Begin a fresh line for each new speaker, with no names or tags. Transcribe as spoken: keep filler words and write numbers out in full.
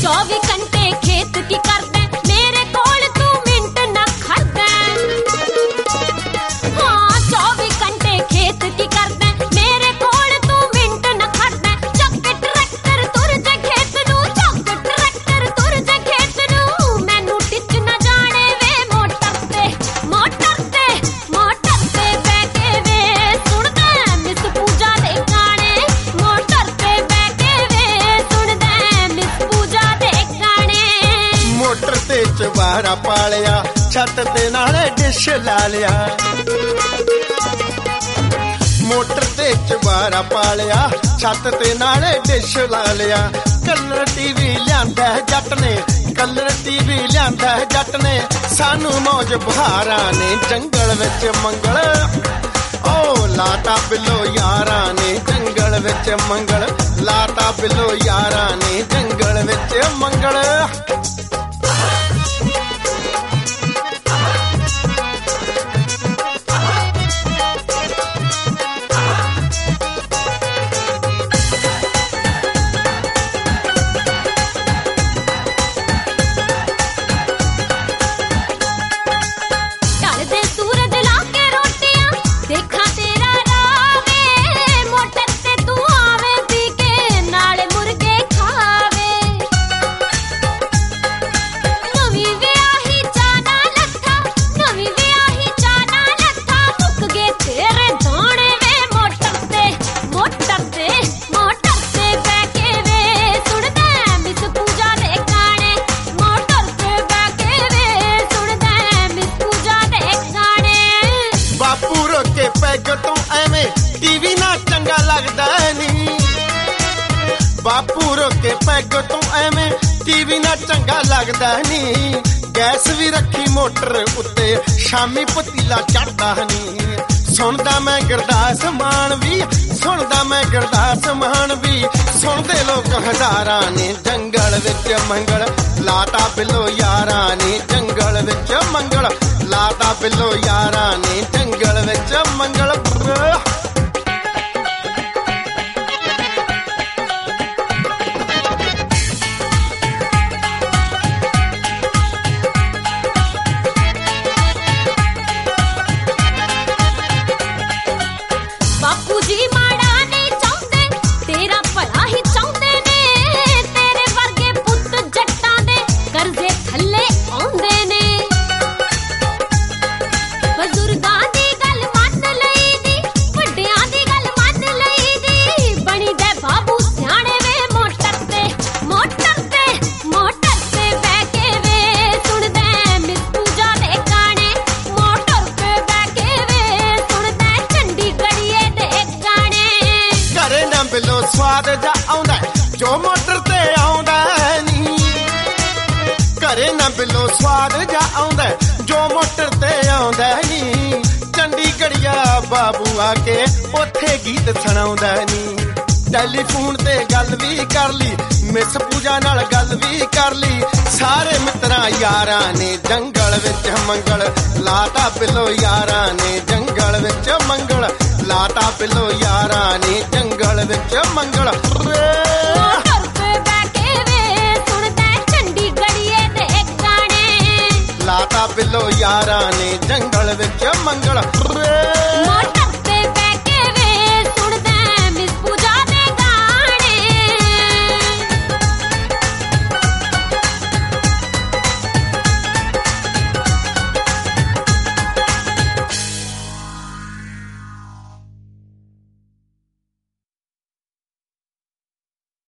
चौबी घंटे खेत की करदे मेरे कोल तू मिंट ना खड़दे। हाँ चौबी घंटे खेत की करदे मेरे कोल तू मिंट ना खड़दे। चक ट्रैक्टर तुर जे खेत नू चक ट्रैक्टर तुर जे खेत नू मैनू टिच ना जाने वे मोटर ते मोटर ते मोटर ते बह के वे सुनदे मिस पूजा दे गाने। मोटर ते बह के वे सुनदे मिस पूजा दे गाने।
मोटर ते चबारा पालिया छत ते नाले डिश ला लिया। मोटर ते चबारा पालिया छत ते नाले डिश ला लिया। कलर टीवी लियांदा जट ने कलर टीवी लियांदा जट ने सानू मौज बहारा ने जंगल विच मंगल। ओ लाटा बिलो यारा ने जंगल विच मंगल लाटा बिलो यारा ने जंगल विच मंगल।
ढलदे सूरज लाके रोटियां देखा तेरा रावे। मोटर ते तू आवे पी के नाले मुर्गे खावे। नवी विआही चाना लट्ठा नवी विआही चाना लट्ठा मुक गए तेरे दाने वे। मोटर ते मोटर ते मोटर ते बह के वे सुनदे मिस पूजा दे गाने। मोटर ते बह के वे सुनदे मिस पूजा दे गाने।
बापू रोके पैग तो एवें टीवी ना चंगा लगदा नी। बापू रोके पैग तो एवें टीवी ना चंगा लगदा नी। गैस भी रखी मोटर उत्ते शामी पतीला चढ़दा नी। सुनदा मैं गुरदास मान भी सुनदा मैं गुरदास मान भी सुनदे लोक हजारां ने जंगल विच मंगल। लाटा बिलो यारा ने जंगल विच मंगल लाटा बिलो यारा ने जंगल विच मंगल।
बापू जी माड़ा नहीं चाहते तेरा भला ही चाहते ने। तेरे वर्गे पुੱਤ जट्टां दे करजे थल्ले आउंदे ने। बजुर्गां दी गल मंन लई दी वड्डियां दी गल मंन लई दी। बणी दे बाबू सियाणे वे मोटर ते मोटर ते मोटर ते बह के वे सुनदे मिस पूजा दे गाने। मोटर ते बह के वे सुनदे चंडीगढ़िए दे गाने।
घरे ना बिलो स्वाद जा आउंदा जो मोटर ते आउंदा नी। घरे ना बिलो स्वाद जा आउंदा जो मोटर ते आउंदा नी। चंडीगढ़िया बाबू आके ओथे गीत सुणाउंदा नी। टैलीफोन ते गल भी कर ली मिस पूजा नाल गल भी कर ली। सारे मित्रां यारां ने जंगल विच मंगल लाटा बिलो यारा ने जंगल विच मंगल लाटा बिलो यारा ने जंगल विच मंगल।
मोटर पे बह के वे सुनदे चंडीगढ़िए दे गाने।
लाटा बिलो यारा ने जंगल विच मंगल।